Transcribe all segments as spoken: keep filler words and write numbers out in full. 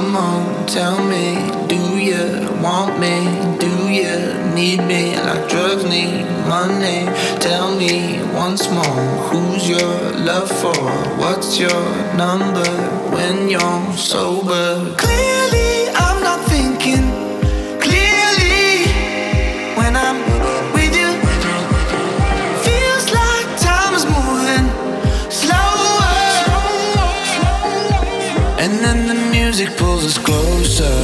Come on, tell me, do you want me? Do you need me like drugs need money? Tell me once more, who's your love for? What's your number when you're sober? Clearly, I'm not thinking clearly when I'm with you. Feels like time is moving slower, and then the music pulls us closer.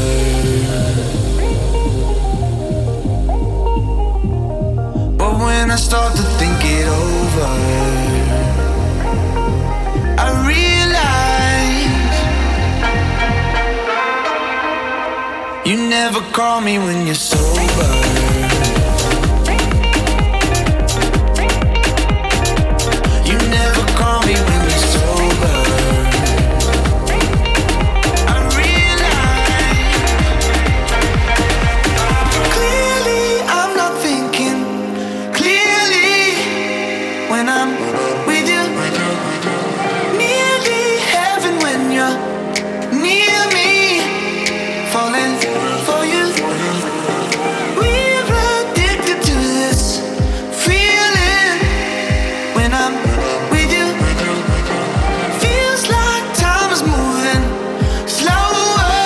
But when I start to think it over, I realize you never call me when you're sober. You never call me when you're sober. I realize clearly I'm not thinking clearly when I'm with you. Nearly heaven when you're near me, falling for you. We're addicted to this feeling when I'm with you. Feels like time is moving slower,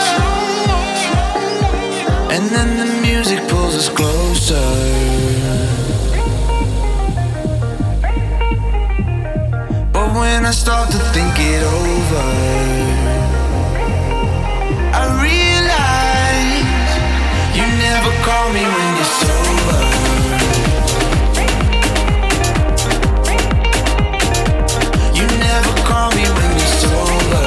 and then the music pulls us closer. But when I start to think it over, I realize you never call me when you're sober. You never call me when you're sober.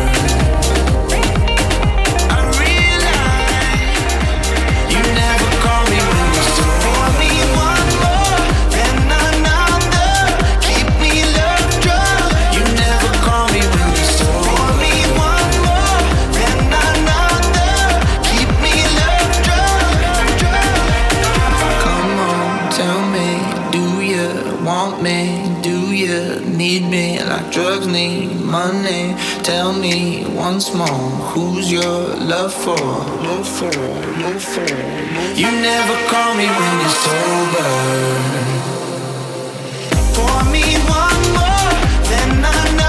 I realize you never call me when you're sober. Pour me one more, then another. Keep me love drunk. You never call me when you're sober. Pour me one more, then another. Keep me love drunk. Come on, tell me, do you want me? Do you need me like drugs need money? Tell me once more, who's your love for? Love for, love for, love for. You never call me when you're sober. Pour me one more, then another.